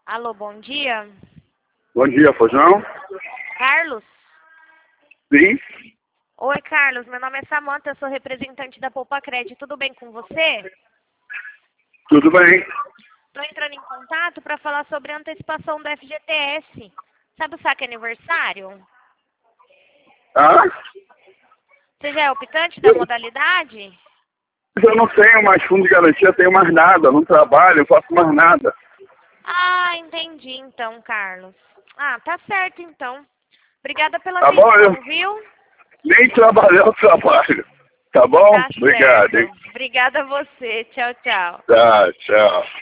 Alô, bom dia. Bom dia, Fojão. Carlos? Sim, Oi, Carlos. Meu nome é Samanta, eu sou representante da Poupa Cred. Tudo bem com você? tudo bem. Estou entrando em contato para falar sobre a antecipação do FGTS. Sabe o saque aniversário? Ah, Você já é optante da modalidade? eu não tenho mais fundo de garantia, tenho mais nada. Não trabalho, eu faço mais nada. Ah, entendi então, Carlos. Ah, tá certo então. Obrigada pela Tá bom? Eu atenção, viu? nem trabalhar eu trabalho. Tá bom? Tá Obrigado, hein? certo. Obrigada a você. Tchau, tchau. Tá, tchau.